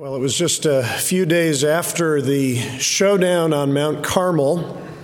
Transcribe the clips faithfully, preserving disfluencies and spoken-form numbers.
Well, it was just a few days after the showdown on Mount Carmel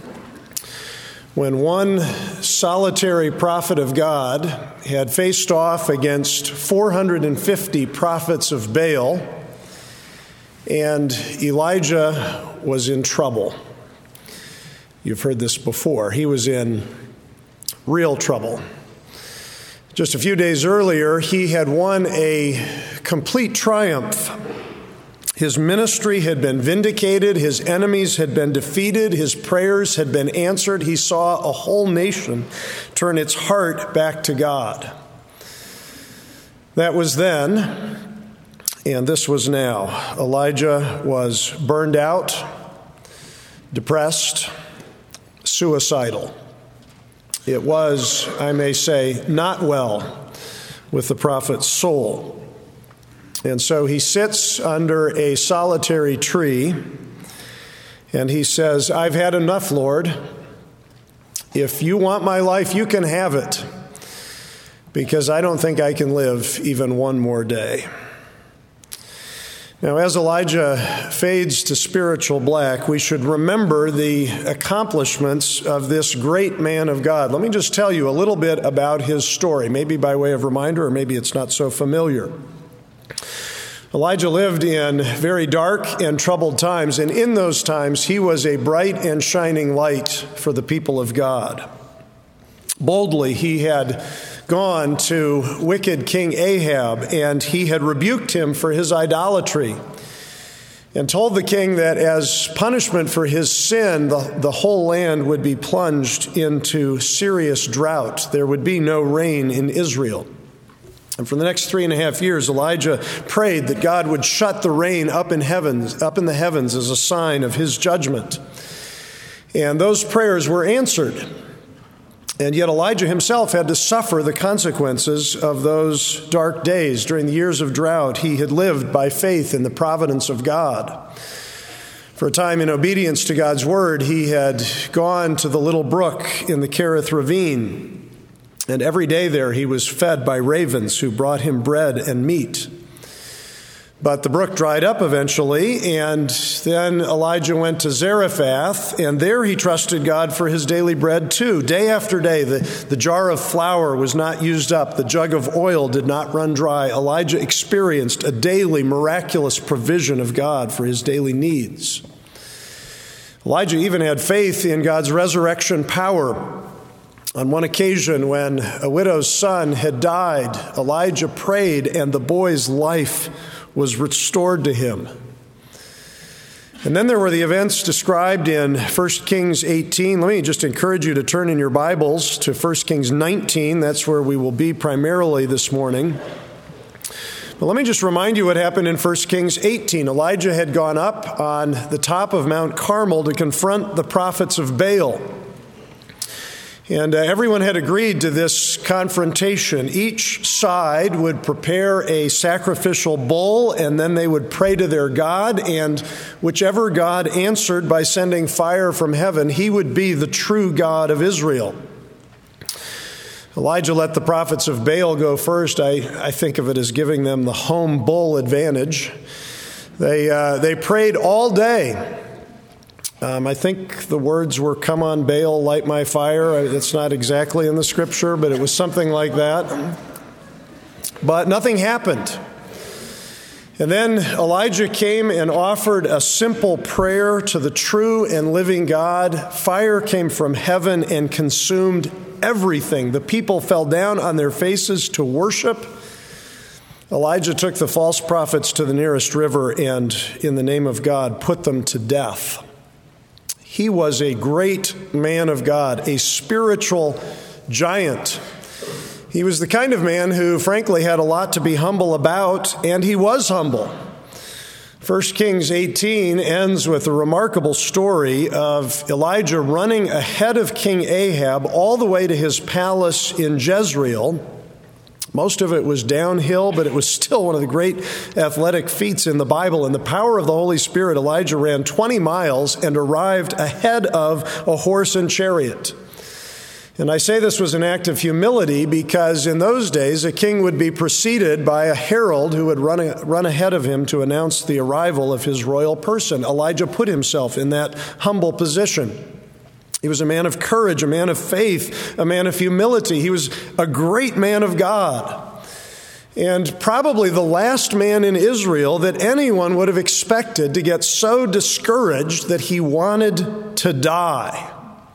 when one solitary prophet of God had faced off against four hundred fifty prophets of Baal, and Elijah was in trouble. You've heard this before. He was in real trouble. Just a few days earlier, he had won a complete triumph. His ministry had been vindicated, his enemies had been defeated, his prayers had been answered. He saw a whole nation turn its heart back to God. That was then, and this was now. Elijah was burned out, depressed, suicidal. It was, I may say, not well with the prophet's soul. And so he sits under a solitary tree, and he says, I've had enough, Lord. If you want my life, you can have it, because I don't think I can live even one more day. Now, as Elijah fades to spiritual black, we should remember the accomplishments of this great man of God. Let me just tell you a little bit about his story, maybe by way of reminder, or maybe it's not so familiar. Elijah lived in very dark and troubled times, and in those times he was a bright and shining light for the people of God. Boldly he had gone to wicked King Ahab, and he had rebuked him for his idolatry and told the king that as punishment for his sin, the, the whole land would be plunged into serious drought. There would be no rain in Israel. And for the next three and a half years, Elijah prayed that God would shut the rain up in heavens, up in the heavens as a sign of his judgment. And those prayers were answered. And yet Elijah himself had to suffer the consequences of those dark days. During the years of drought, he had lived by faith in the providence of God. For a time, in obedience to God's word, he had gone to the little brook in the Kerith Ravine. And every day there he was fed by ravens who brought him bread and meat. But the brook dried up eventually, and then Elijah went to Zarephath, and there he trusted God for his daily bread too. Day after day, the, the jar of flour was not used up. The jug of oil did not run dry. Elijah experienced a daily miraculous provision of God for his daily needs. Elijah even had faith in God's resurrection power. On one occasion, when a widow's son had died, Elijah prayed, and the boy's life was restored to him. And then there were the events described in First Kings eighteen. Let me just encourage you to turn in your Bibles to First Kings nineteen. That's where we will be primarily this morning. But let me just remind you what happened in First Kings eighteen. Elijah had gone up on the top of Mount Carmel to confront the prophets of Baal. And uh, everyone had agreed to this confrontation. Each side would prepare a sacrificial bull, and then they would pray to their God, and whichever God answered by sending fire from heaven, he would be the true God of Israel. Elijah let the prophets of Baal go first. I, I think of it as giving them the home bull advantage. They, uh, they prayed all day. Um, I think the words were, come on, Baal, light my fire. It's not exactly in the scripture, but it was something like that. But nothing happened. And then Elijah came and offered a simple prayer to the true and living God. Fire came from heaven and consumed everything. The people fell down on their faces to worship. Elijah took the false prophets to the nearest river and, in the name of God, put them to death. He was a great man of God, a spiritual giant. He was the kind of man who, frankly, had a lot to be humble about, and he was humble. First Kings eighteen ends with a remarkable story of Elijah running ahead of King Ahab all the way to his palace in Jezreel. Most of it was downhill, but it was still one of the great athletic feats in the Bible. In the power of the Holy Spirit, Elijah ran twenty miles and arrived ahead of a horse and chariot. And I say this was an act of humility because in those days a king would be preceded by a herald who would run, a, run ahead of him to announce the arrival of his royal person. Elijah put himself in that humble position. He was a man of courage, a man of faith, a man of humility. He was a great man of God. And probably the last man in Israel that anyone would have expected to get so discouraged that he wanted to die.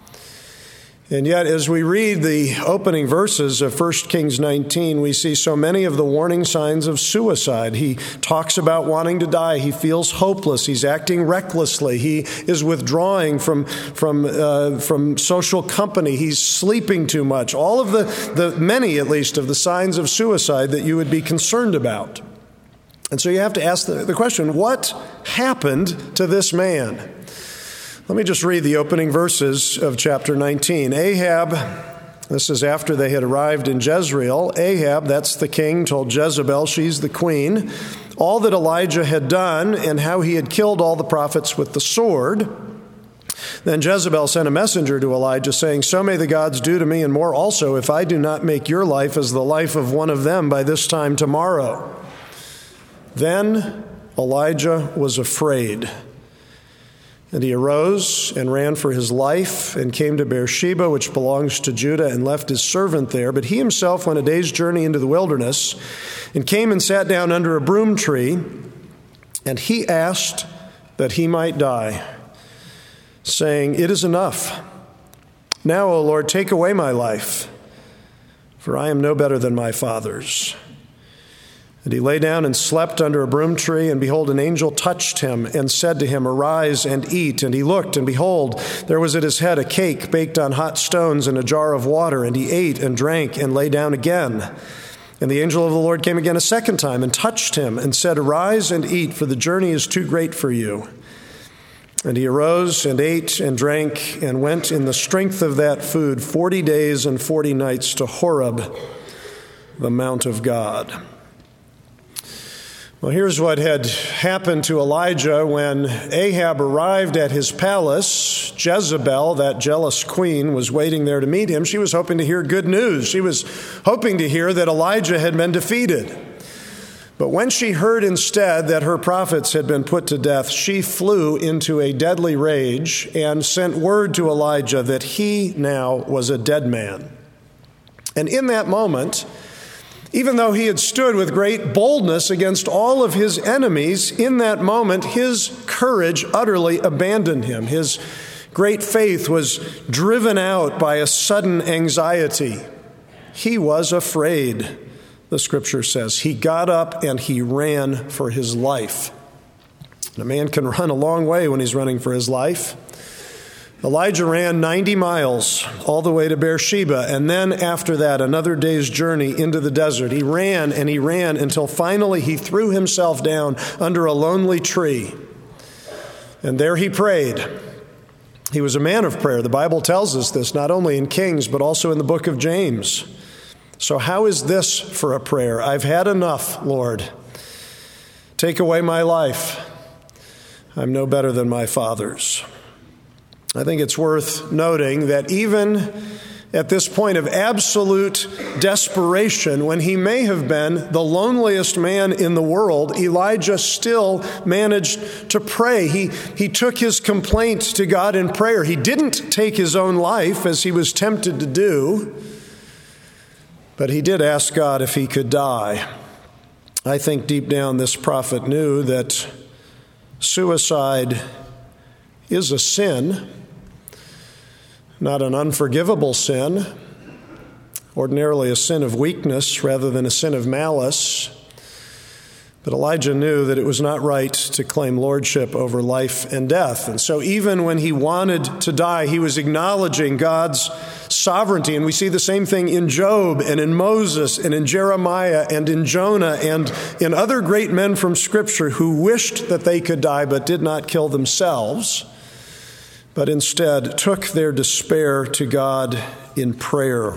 And yet, as we read the opening verses of First Kings nineteen, we see so many of the warning signs of suicide. He talks about wanting to die. He feels hopeless. He's acting recklessly. He is withdrawing from, from, uh, from social company. He's sleeping too much. All of the, the, many at least, of the signs of suicide that you would be concerned about. And so you have to ask the, the question, what happened to this man? Let me just read the opening verses of chapter nineteen. Ahab, this is after they had arrived in Jezreel. Ahab, that's the king, told Jezebel, she's the queen, all that Elijah had done and how he had killed all the prophets with the sword. Then Jezebel sent a messenger to Elijah saying, "So may the gods do to me and more also if I do not make your life as the life of one of them by this time tomorrow." Then Elijah was afraid. And he arose and ran for his life and came to Beersheba, which belongs to Judah, and left his servant there. But he himself went a day's journey into the wilderness and came and sat down under a broom tree. And he asked that he might die, saying, "It is enough. Now, O Lord, take away my life, for I am no better than my fathers." And he lay down and slept under a broom tree, and behold, an angel touched him and said to him, "Arise and eat." And he looked, and behold, there was at his head a cake baked on hot stones and a jar of water. And he ate and drank and lay down again. And the angel of the Lord came again a second time and touched him and said, "Arise and eat, for the journey is too great for you." And he arose and ate and drank and went in the strength of that food forty days and forty nights to Horeb, the mount of God. Well, here's what had happened to Elijah when Ahab arrived at his palace. Jezebel, that jealous queen, was waiting there to meet him. She was hoping to hear good news. She was hoping to hear that Elijah had been defeated. But when she heard instead that her prophets had been put to death, she flew into a deadly rage and sent word to Elijah that he now was a dead man. And in that moment, even though he had stood with great boldness against all of his enemies, in that moment, his courage utterly abandoned him. His great faith was driven out by a sudden anxiety. He was afraid, the scripture says. He got up and he ran for his life. And a man can run a long way when he's running for his life. Elijah ran ninety miles all the way to Beersheba, and then after that, another day's journey into the desert. He ran and he ran until finally he threw himself down under a lonely tree. And there he prayed. He was a man of prayer. The Bible tells us this, not only in Kings, but also in the book of James. So how is this for a prayer? "I've had enough, Lord. Take away my life. I'm no better than my fathers." I think it's worth noting that even at this point of absolute desperation, when he may have been the loneliest man in the world, Elijah still managed to pray. He, he took his complaint to God in prayer. He didn't take his own life as he was tempted to do, but he did ask God if he could die. I think deep down this prophet knew that suicide is a sin, not an unforgivable sin, ordinarily a sin of weakness rather than a sin of malice. But Elijah knew that it was not right to claim lordship over life and death. And so even when he wanted to die, he was acknowledging God's sovereignty. And we see the same thing in Job and in Moses and in Jeremiah and in Jonah and in other great men from Scripture who wished that they could die but did not kill themselves, but instead took their despair to God in prayer.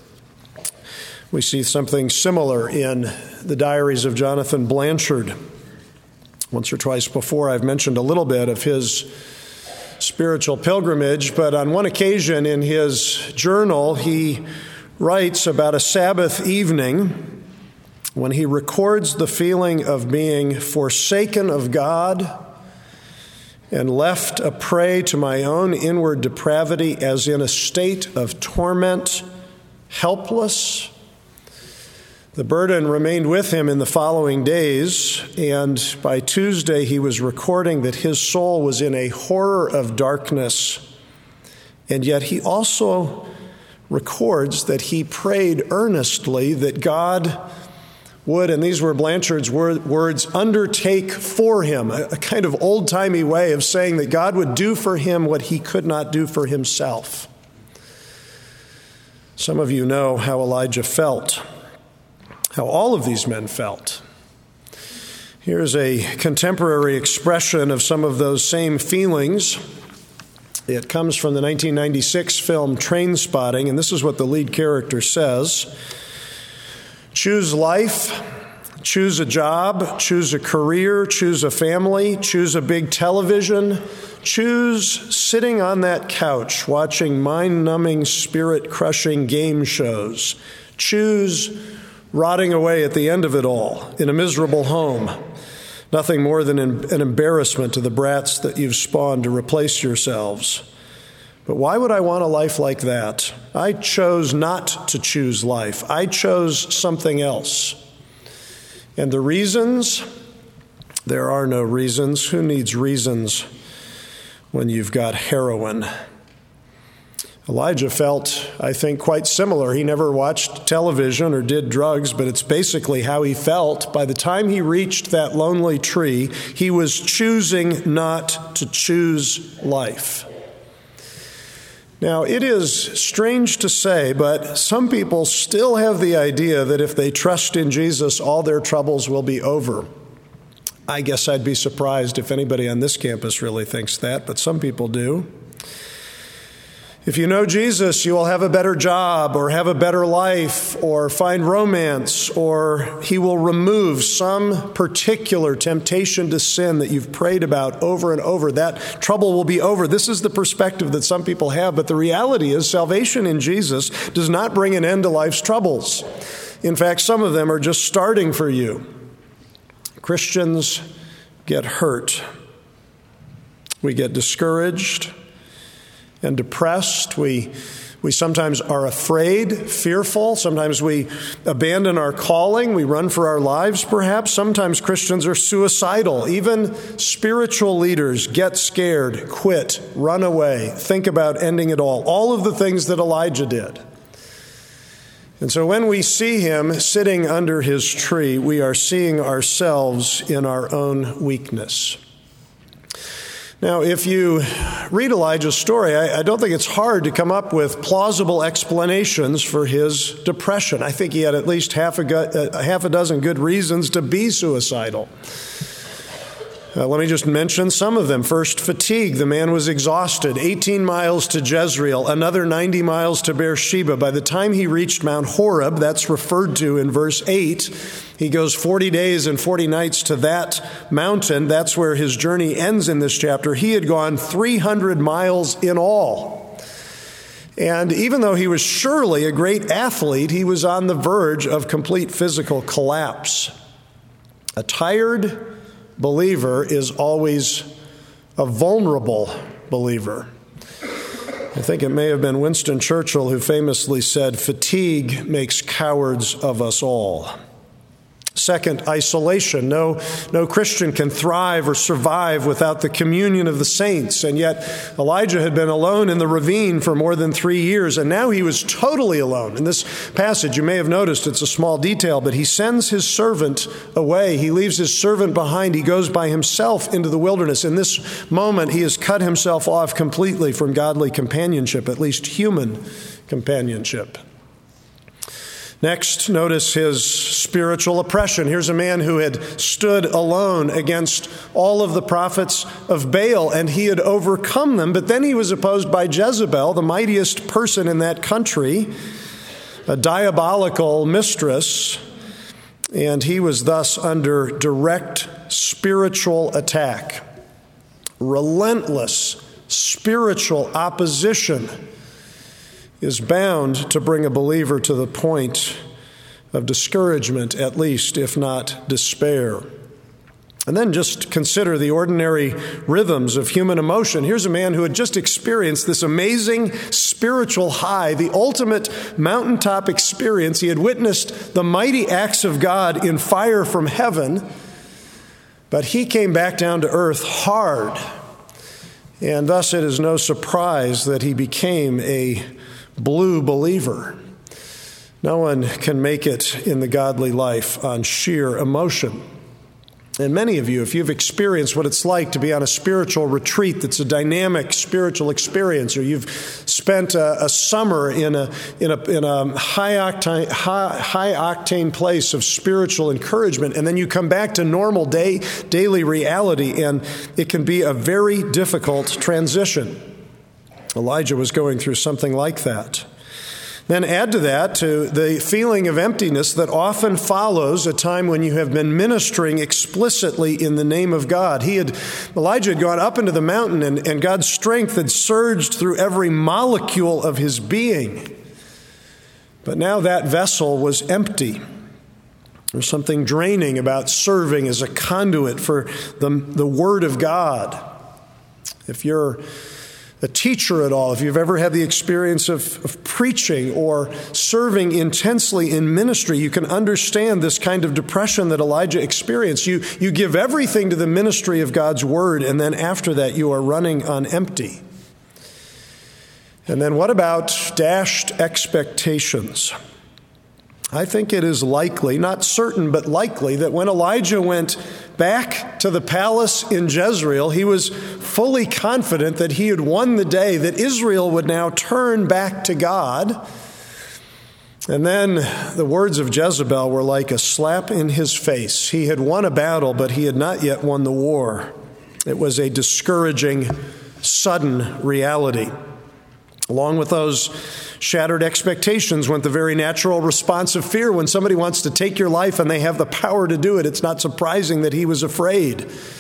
We see something similar in the diaries of Jonathan Blanchard. Once or twice before, I've mentioned a little bit of his spiritual pilgrimage, but on one occasion in his journal, he writes about a Sabbath evening when he records the feeling of being forsaken of God and left a prey to my own inward depravity, as in a state of torment, helpless. The burden remained with him in the following days, and by Tuesday he was recording that his soul was in a horror of darkness, and yet he also records that he prayed earnestly that God would, and these were Blanchard's words, undertake for him, a kind of old-timey way of saying that God would do for him what he could not do for himself. Some of you know how Elijah felt, how all of these men felt. Here's a contemporary expression of some of those same feelings. It comes from the nineteen ninety-six film Trainspotting, and this is what the lead character says. Choose life, choose a job, choose a career, choose a family, choose a big television, choose sitting on that couch watching mind-numbing, spirit-crushing game shows. Choose rotting away at the end of it all in a miserable home. Nothing more than an embarrassment to the brats that you've spawned to replace yourselves. But why would I want a life like that? I chose not to choose life. I chose something else. And the reasons? There are no reasons. Who needs reasons when you've got heroin? Elijah felt, I think, quite similar. He never watched television or did drugs, but it's basically how he felt. By the time he reached that lonely tree, he was choosing not to choose life. Now, it is strange to say, but some people still have the idea that if they trust in Jesus, all their troubles will be over. I guess I'd be surprised if anybody on this campus really thinks that, but some people do. If you know Jesus, you will have a better job or have a better life or find romance, or he will remove some particular temptation to sin that you've prayed about over and over. That trouble will be over. This is the perspective that some people have, but the reality is salvation in Jesus does not bring an end to life's troubles. In fact, some of them are just starting for you. Christians get hurt. We get discouraged and depressed. We we sometimes are afraid, fearful. Sometimes we abandon our calling. We run for our lives, perhaps. Sometimes Christians are suicidal. Even spiritual leaders get scared, quit, run away, think about ending it all. All of the things that Elijah did. And so when we see him sitting under his tree, we are seeing ourselves in our own weakness. Now, if you read Elijah's story, I, I don't think it's hard to come up with plausible explanations for his depression. I think he had at least half a, go- uh, half a dozen good reasons to be suicidal. Uh, let me just mention some of them. First, fatigue. The man was exhausted. eighteen miles to Jezreel, another ninety miles to Beersheba. By the time he reached Mount Horeb, that's referred to in verse eight, he goes forty days and forty nights to that mountain. That's where his journey ends in this chapter. He had gone three hundred miles in all. And even though he was surely a great athlete, he was on the verge of complete physical collapse. A tired believer is always a vulnerable believer. I think it may have been Winston Churchill who famously said, "Fatigue makes cowards of us all." Second, isolation. No, no Christian can thrive or survive without the communion of the saints. And yet Elijah had been alone in the ravine for more than three years, and now he was totally alone. In this passage, you may have noticed it's a small detail, but he sends his servant away. He leaves his servant behind. He goes by himself into the wilderness. In this moment, he has cut himself off completely from godly companionship, at least human companionship. Next, notice his spiritual oppression. Here's a man who had stood alone against all of the prophets of Baal, and he had overcome them. But then he was opposed by Jezebel, the mightiest person in that country, a diabolical mistress, and he was thus under direct spiritual attack. Relentless spiritual opposition is bound to bring a believer to the point of discouragement, at least, if not despair. And then just consider the ordinary rhythms of human emotion. Here's a man who had just experienced this amazing spiritual high, the ultimate mountaintop experience. He had witnessed the mighty acts of God in fire from heaven, but he came back down to earth hard. And thus it is no surprise that he became a blue believer. No one can make it in the godly life on sheer emotion. And many of you, if you've experienced what it's like to be on a spiritual retreat that's a dynamic spiritual experience, or you've spent a, a summer in a in a in a high octane high, high octane place of spiritual encouragement, and then you come back to normal day daily reality, and it can be a very difficult transition. Elijah was going through something like that. Then add to that to the feeling of emptiness that often follows a time when you have been ministering explicitly in the name of God. He had, Elijah had gone up into the mountain, and, and God's strength had surged through every molecule of his being. But now that vessel was empty. There was something draining about serving as a conduit for the, the Word of God. If you're a teacher at all, if you've ever had the experience of, of preaching or serving intensely in ministry, you can understand this kind of depression that Elijah experienced. You, you give everything to the ministry of God's Word, and then after that you are running on empty. And then what about dashed expectations? I think it is likely, not certain, but likely, that when Elijah went back to the palace in Jezreel, he was fully confident that he had won the day, that Israel would now turn back to God. And then the words of Jezebel were like a slap in his face. He had won a battle, but he had not yet won the war. It was a discouraging, sudden reality. Along with those shattered expectations went the very natural response of fear. When somebody wants to take your life and they have the power to do it, it's not surprising that he was afraid.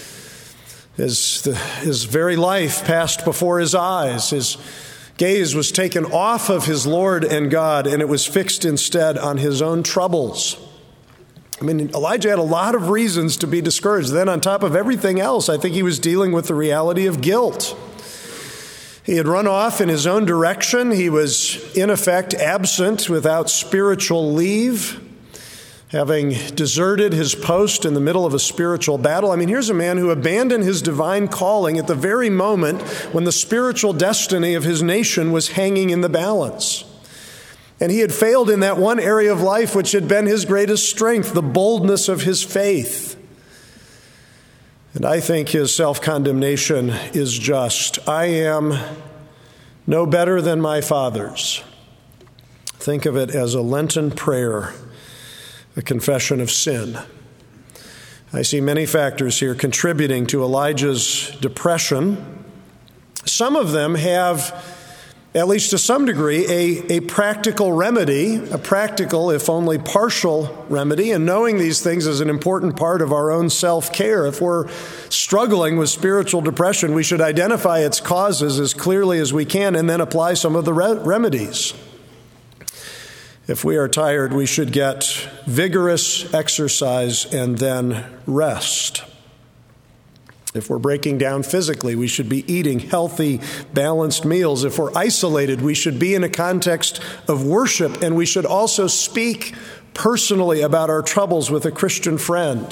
His, the, his very life passed before his eyes. His gaze was taken off of his Lord and God, and it was fixed instead on his own troubles. I mean, Elijah had a lot of reasons to be discouraged. Then on top of everything else, I think he was dealing with the reality of guilt. He had run off in his own direction. He was, in effect, absent without spiritual leave, having deserted his post in the middle of a spiritual battle. I mean, here's a man who abandoned his divine calling at the very moment when the spiritual destiny of his nation was hanging in the balance. And he had failed in that one area of life which had been his greatest strength, the boldness of his faith. And I think his self-condemnation is just. I am no better than my fathers. Think of it as a Lenten prayer, a confession of sin. I see many factors here contributing to Elijah's depression. Some of them have, at least to some degree, a, a practical remedy, a practical, if only partial remedy. And knowing these things is an important part of our own self-care. If we're struggling with spiritual depression, we should identify its causes as clearly as we can and then apply some of the re- remedies. If we are tired, we should get vigorous exercise and then rest. If we're breaking down physically, we should be eating healthy, balanced meals. If we're isolated, we should be in a context of worship, and we should also speak personally about our troubles with a Christian friend.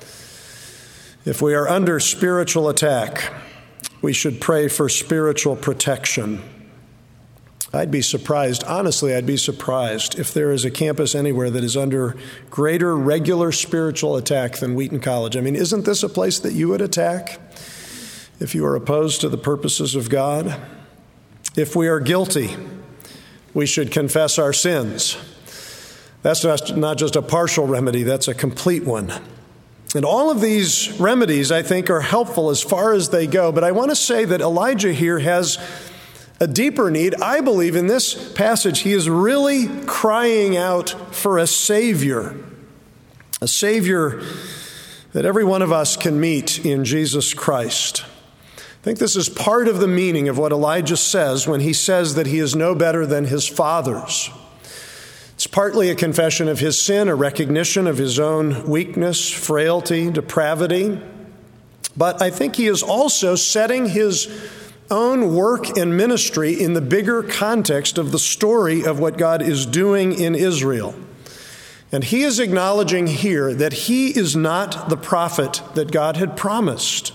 If we are under spiritual attack, we should pray for spiritual protection. I'd be surprised, honestly, I'd be surprised if there is a campus anywhere that is under greater regular spiritual attack than Wheaton College. I mean, isn't this a place that you would attack if you are opposed to the purposes of God? If we are guilty, we should confess our sins. That's not just a partial remedy, that's a complete one. And all of these remedies, I think, are helpful as far as they go. But I want to say that Elijah here has a deeper need. I believe in this passage, he is really crying out for a Savior, a Savior that every one of us can meet in Jesus Christ. think this is part of the meaning of what Elijah says when he says that he is no better than his fathers. It's partly a confession of his sin, a recognition of his own weakness, frailty, depravity. But I think he is also setting his own work and ministry in the bigger context of the story of what God is doing in Israel. And he is acknowledging here that he is not the prophet that God had promised.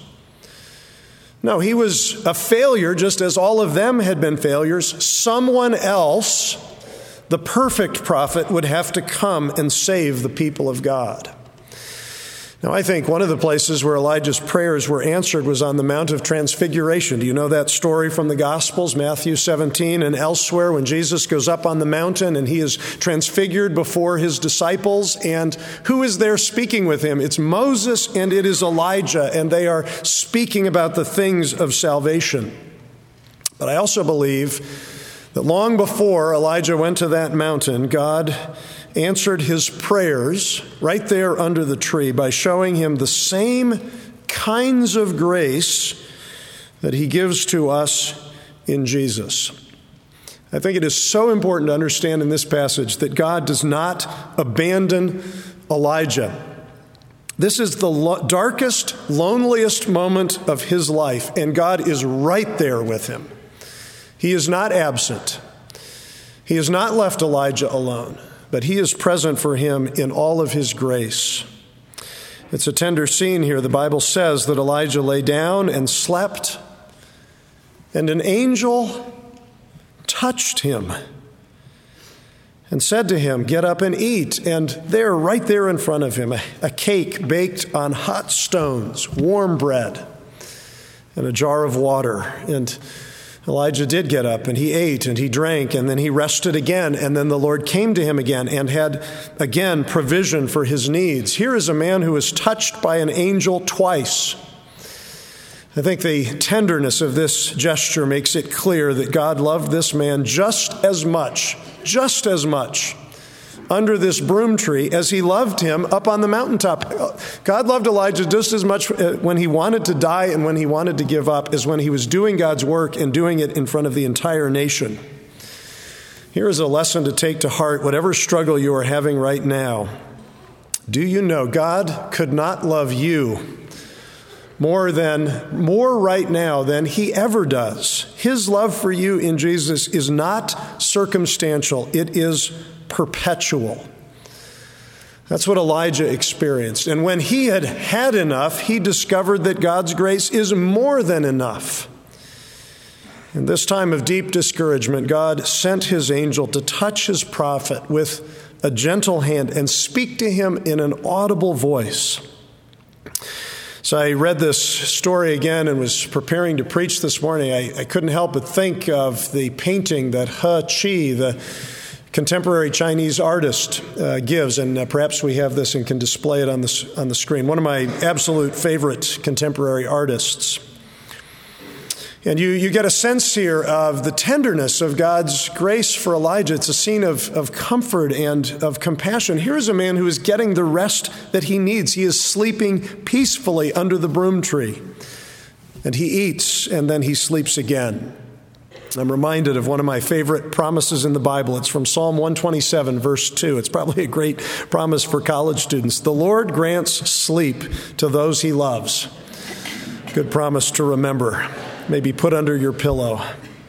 No, he was a failure just as all of them had been failures. Someone else, the perfect prophet, would have to come and save the people of God. Now, I think one of the places where Elijah's prayers were answered was on the Mount of Transfiguration. Do you know that story from the Gospels, Matthew seventeen and elsewhere, when Jesus goes up on the mountain and he is transfigured before his disciples? And who is there speaking with him? It's Moses and it is Elijah, and they are speaking about the things of salvation. But I also believe that long before Elijah went to that mountain, God answered his prayers right there under the tree by showing him the same kinds of grace that he gives to us in Jesus. I think it is so important to understand in this passage that God does not abandon Elijah. This is the lo- darkest, loneliest moment of his life, and God is right there with him. He is not absent. He has not left Elijah alone, but he is present for him in all of his grace. It's a tender scene here. The Bible says that Elijah lay down and slept, and an angel touched him and said to him, "Get up and eat." And there, right there in front of him, a, a cake baked on hot stones, warm bread, and a jar of water. And Elijah did get up, and he ate, and he drank, and then he rested again, and then the Lord came to him again and had, again, provision for his needs. Here is a man who was touched by an angel twice. I think the tenderness of this gesture makes it clear that God loved this man just as much, just as much under this broom tree as he loved him up on the mountaintop. God loved Elijah just as much when he wanted to die and when he wanted to give up as when he was doing God's work and doing it in front of the entire nation. Here is a lesson to take to heart, whatever struggle you are having right now. Do you know God could not love you more than, more right now than he ever does? His love for you in Jesus is not circumstantial. It is perpetual. That's what Elijah experienced. And when he had had enough, he discovered that God's grace is more than enough. In this time of deep discouragement, God sent his angel to touch his prophet with a gentle hand and speak to him in an audible voice. So I read this story again and was preparing to preach this morning. I, I couldn't help but think of the painting that He Qi, the contemporary Chinese artist, uh, gives, and uh, perhaps we have this and can display it on the, on the screen. One of my absolute favorite contemporary artists. And you, you get a sense here of the tenderness of God's grace for Elijah. It's a scene of, of comfort and of compassion. Here is a man who is getting the rest that he needs. He is sleeping peacefully under the broom tree. And he eats, and then he sleeps again. I'm reminded of one of my favorite promises in the Bible. It's from Psalm one twenty-seven, verse two. It's probably a great promise for college students. The Lord grants sleep to those he loves. Good promise to remember. Maybe put under your pillow.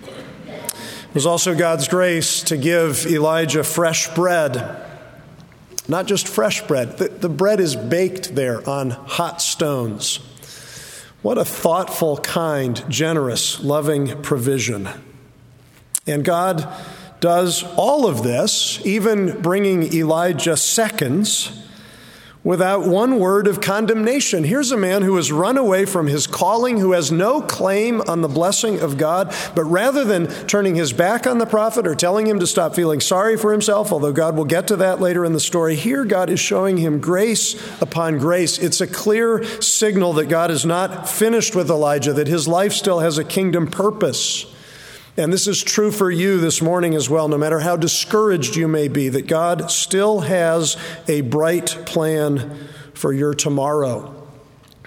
It was also God's grace to give Elijah fresh bread. Not just fresh bread. The, the bread is baked there on hot stones. What a thoughtful, kind, generous, loving provision. And God does all of this, even bringing Elijah seconds, without one word of condemnation. Here's a man who has run away from his calling, who has no claim on the blessing of God, but rather than turning his back on the prophet or telling him to stop feeling sorry for himself, although God will get to that later in the story, here God is showing him grace upon grace. It's a clear signal that God is not finished with Elijah, that his life still has a kingdom purpose. And this is true for you this morning as well, no matter how discouraged you may be, that God still has a bright plan for your tomorrow.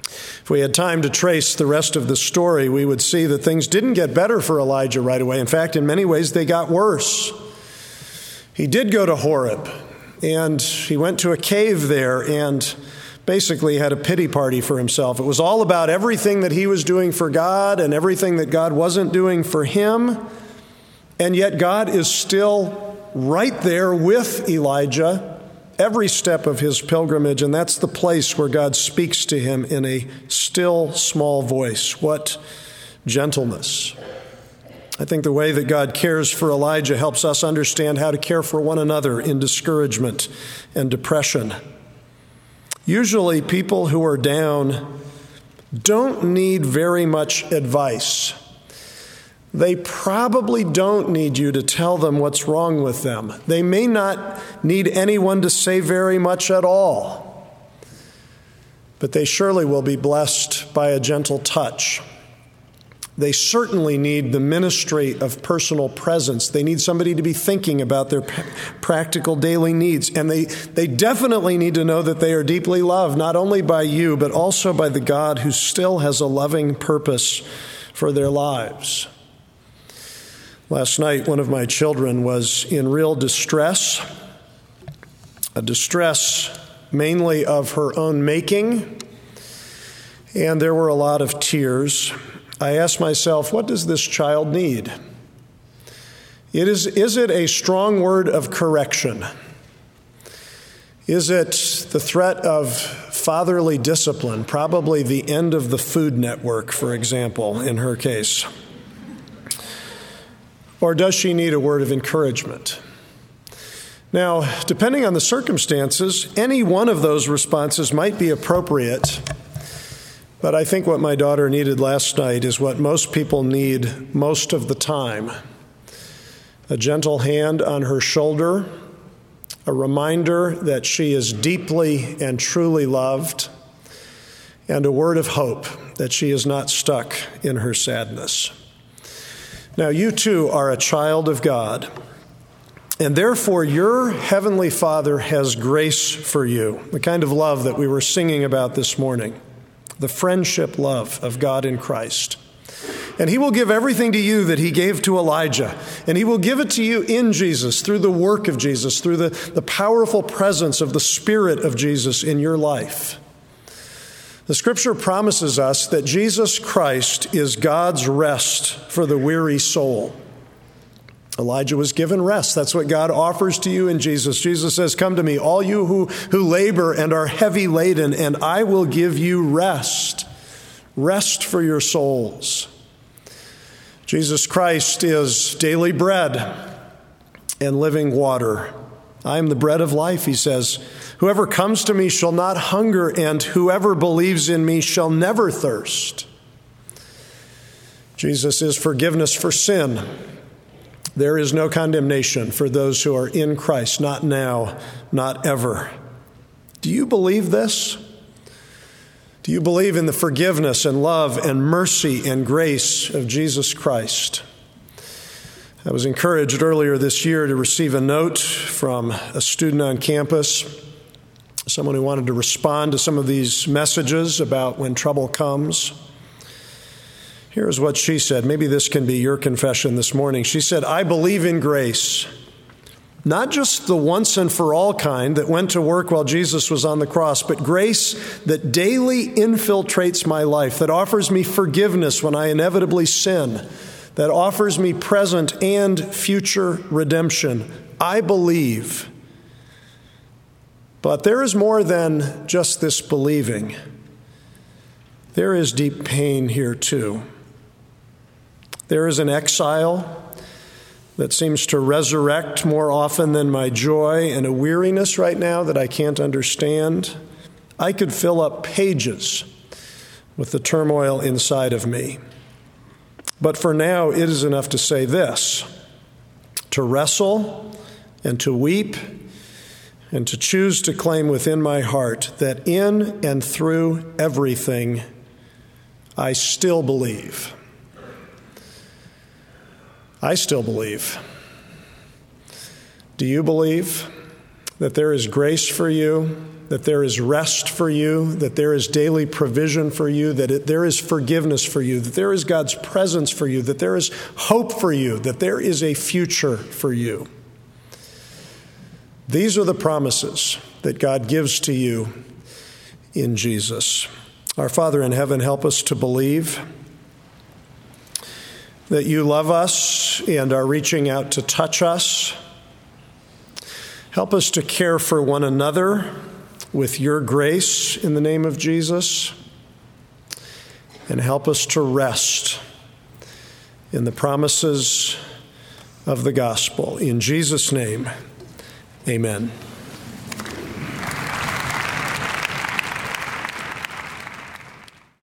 If we had time to trace the rest of the story, we would see that things didn't get better for Elijah right away. In fact, in many ways, they got worse. He did go to Horeb, and he went to a cave there and basically had a pity party for himself. It was all about everything that he was doing for God and everything that God wasn't doing for him. And yet God is still right there with Elijah every step of his pilgrimage, and that's the place where God speaks to him in a still, small voice. What gentleness. I think the way that God cares for Elijah helps us understand how to care for one another in discouragement and depression. Usually people who are down don't need very much advice. They probably don't need you to tell them what's wrong with them. They may not need anyone to say very much at all. But they surely will be blessed by a gentle touch. They certainly need the ministry of personal presence. They need somebody to be thinking about their p- practical daily needs. And they, they definitely need to know that they are deeply loved, not only by you, but also by the God who still has a loving purpose for their lives. Last night, one of my children was in real distress, a distress mainly of her own making, and there were a lot of tears. I asked myself, what does this child need? It is, is it a strong word of correction? Is it the threat of fatherly discipline, probably the end of the Food Network, for example, in her case? Or does she need a word of encouragement? Now, depending on the circumstances, any one of those responses might be appropriate. But I think what my daughter needed last night is what most people need most of the time. A gentle hand on her shoulder, a reminder that she is deeply and truly loved, and a word of hope that she is not stuck in her sadness. Now, you too are a child of God, and therefore your heavenly Father has grace for you, the kind of love that we were singing about this morning. The friendship love of God in Christ. And he will give everything to you that he gave to Elijah. And he will give it to you in Jesus, through the work of Jesus, through the, the powerful presence of the Spirit of Jesus in your life. The Scripture promises us that Jesus Christ is God's rest for the weary soul. Elijah was given rest. That's what God offers to you in Jesus. Jesus says, come to me, all you who, who labor and are heavy laden, and I will give you rest. Rest for your souls. Jesus Christ is daily bread and living water. I am the bread of life, he says. Whoever comes to me shall not hunger, and whoever believes in me shall never thirst. Jesus is forgiveness for sin. There is no condemnation for those who are in Christ, not now, not ever. Do you believe this? Do you believe in the forgiveness and love and mercy and grace of Jesus Christ? I was encouraged earlier this year to receive a note from a student on campus, someone who wanted to respond to some of these messages about when trouble comes. Here's what she said. Maybe this can be your confession this morning. She said, I believe in grace, not just the once and for all kind that went to work while Jesus was on the cross, but grace that daily infiltrates my life, that offers me forgiveness when I inevitably sin, that offers me present and future redemption. I believe. But there is more than just this believing. There is deep pain here too. There is an exile that seems to resurrect more often than my joy, and a weariness right now that I can't understand. I could fill up pages with the turmoil inside of me. But for now, it is enough to say this: to wrestle and to weep and to choose to claim within my heart that in and through everything, I still believe. I still believe. Do you believe that there is grace for you that there is rest for you, that there is daily provision for you, that it, there is forgiveness for you, that there is God's presence for you, that there is hope for you, that there is a future for you. These are the promises that God gives to you in Jesus. Our Father in heaven, help us to believe that you love us and are reaching out to touch us. Help us to care for one another with your grace in the name of Jesus. And help us to rest in the promises of the gospel. In Jesus' name, amen.